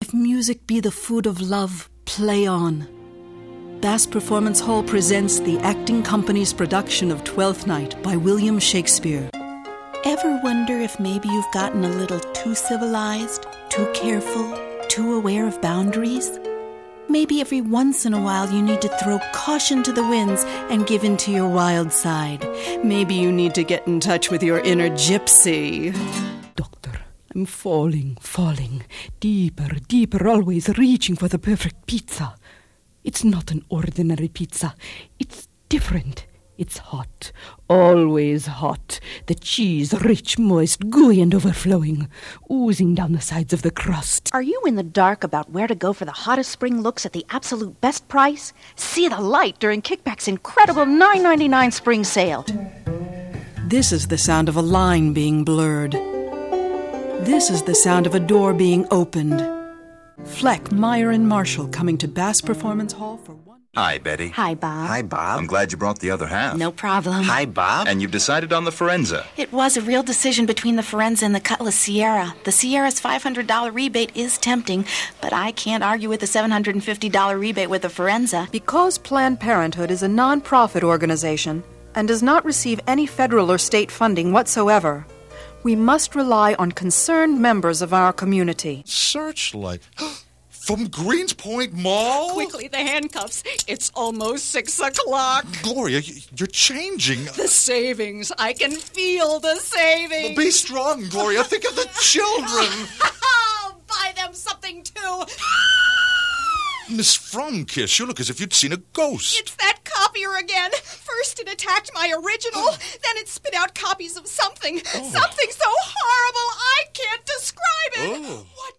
If music be the food of love, play on. Bass Performance Hall presents the Acting Company's production of Twelfth Night by William Shakespeare. Ever wonder if maybe you've gotten a little too civilized, too careful, too aware of boundaries? Maybe every once in a while you need to throw caution to the winds and give in to your wild side. Maybe you need to get in touch with your inner gypsy. Doctor, I'm falling, deeper, always reaching for the perfect pizza. It's not an ordinary pizza. It's different. It's hot, always hot. The cheese rich, moist, gooey and overflowing, oozing down the sides of the crust. Are you in the dark about where to go for the hottest spring looks at the absolute best price? See the light during Kickback's incredible $9.99 spring sale. This is the sound of a line being blurred. This is the sound of a door being opened. Fleck, Meyer, and Marshall coming to Bass Performance Hall for one... Hi, Betty. Hi, Bob. Hi, Bob. I'm glad you brought the other half. No problem. Hi, Bob. And you've decided on the Forenza. It was a real decision between the Forenza and the Cutlass Sierra. The Sierra's $500 rebate is tempting, but I can't argue with the $750 rebate with the Forenza. Because Planned Parenthood is a non-profit organization and does not receive any federal or state funding whatsoever, we must rely on concerned members of our community. Searchlight. From Greenspoint Mall? Quickly, the handcuffs. It's almost 6 o'clock. Gloria, you're changing. The savings. I can feel the savings. Be strong, Gloria. Think of the children. I'll buy them something, too. Miss Fromkiss, you look as if you'd seen a ghost. It's that copier again. First it attacked my original, then it spit out copies of something. Something so horrible I can't describe it. What